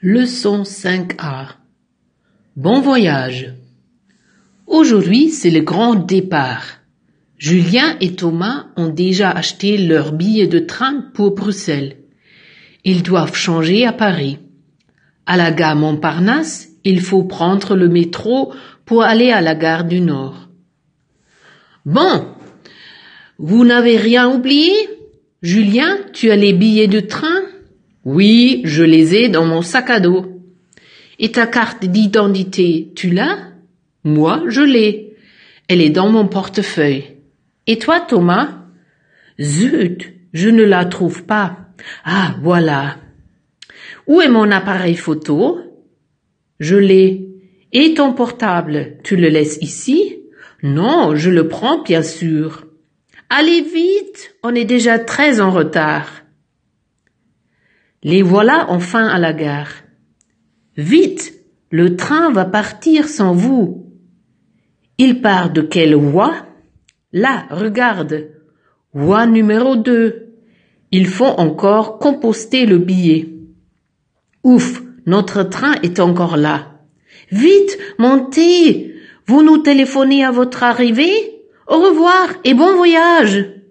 Leçon 5A. Bon voyage. Aujourd'hui, c'est le grand départ. Julien et Thomas ont déjà acheté leur billet de train pour Bruxelles. Ils doivent changer à Paris. À la gare Montparnasse, il faut prendre le métro pour aller à la gare du Nord. Bon, vous n'avez rien oublié? Julien, tu as les billets de train? Oui, je les ai dans mon sac à dos. Et ta carte d'identité, tu l'as? Moi, je l'ai. Elle est dans mon portefeuille. Et toi, Thomas? Zut, je ne la trouve pas. Ah, voilà. Où est mon appareil photo? Je l'ai. Et ton portable, tu le laisses ici? Non, je le prends, bien sûr. Allez vite, on est déjà très en retard. Les voilà enfin à la gare. Vite, le train va partir sans vous. Il part de quelle voie? Là, regarde. Voie numéro 2. Il faut encore composter le billet. Ouf, notre train est encore là. Vite, montez. Vous nous téléphonez à votre arrivée? Au revoir et bon voyage.